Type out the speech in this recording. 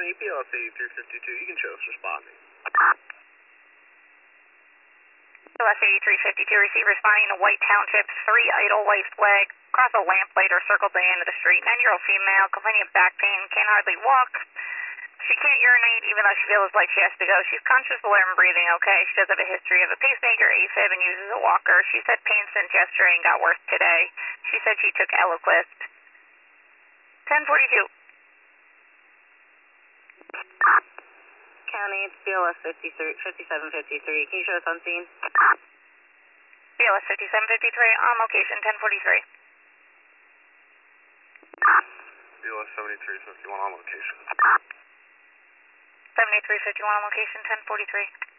County, BLS 8352, you can show us responding. BLS 8352, receive responding to White Township, 3 idle white flag, across a lamplight or circled the end of the street. 9-year-old female, complaining of back pain, can't hardly walk. She can't urinate even though she feels like she has to go. She's conscious, alert, and breathing okay. She does have a history of a pacemaker, AFib, and uses a walker. She said pain since yesterday and got worse today. She said she took Eliquist. 1042. County, it's BLS 5753. Can you show us on scene? BLS 5753 on location, 1043. BLS 7351 on location. 7351 on location, 1043.